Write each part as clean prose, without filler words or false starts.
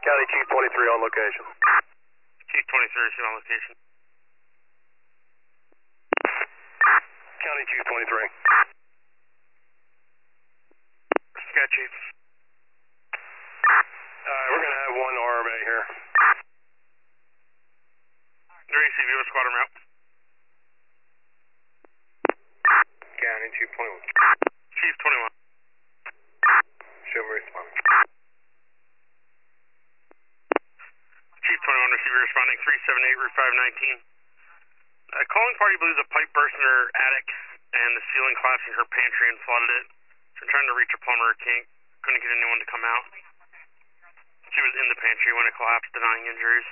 County Chief 23 on location. Chief 23 is on location. County Chief 23. Sky Chief. Alright, we're gonna have one RMA here. Ready to see Viva Squadron route. County Chief 21. Chief 21. Show me response. Chief 21, receiver responding 378 Route 519. Calling party believes a pipe burst in her attic and the ceiling collapsed in her pantry and flooded it. So I'm trying to reach a plumber, couldn't get anyone to come out. She was in the pantry when it collapsed, denying injuries.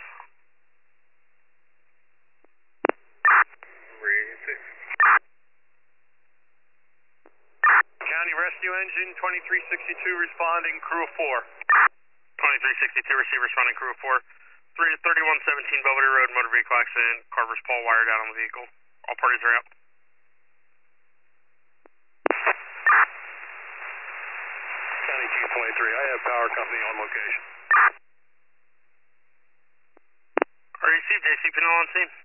County Rescue Engine 2362 responding, crew of 4. 2362, receiver responding, crew of 4. 3117 Belvedere Road, motor vehicle accident. Carver's pole wired out on the vehicle. All parties are out. County Chief 23, I have power company on location. REC, JC Pinell on scene.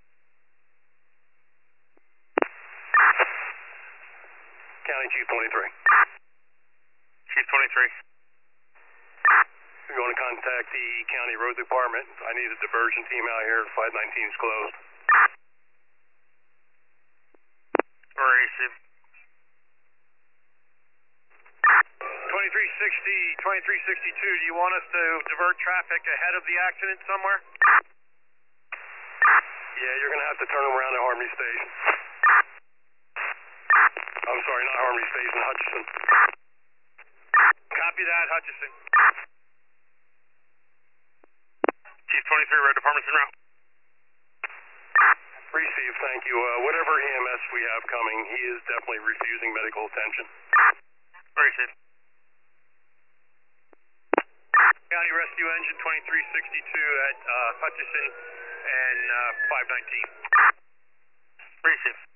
County Chief 23. Chief 23. We're going to contact the County Road Department. I need a diversion team out here. 519 is closed. REC. 2362, do you want us to divert traffic ahead of the accident somewhere? Yeah, you're going to have to turn around at Harmony Station. I'm sorry, not Harmony Station, Hutchison. Copy that, Hutchison. Chief 23, road department's en route. Receive, thank you. Whatever EMS we have coming, he is definitely refusing medical attention. REC. County Rescue Engine 2362 at Hutchison and 519. REC.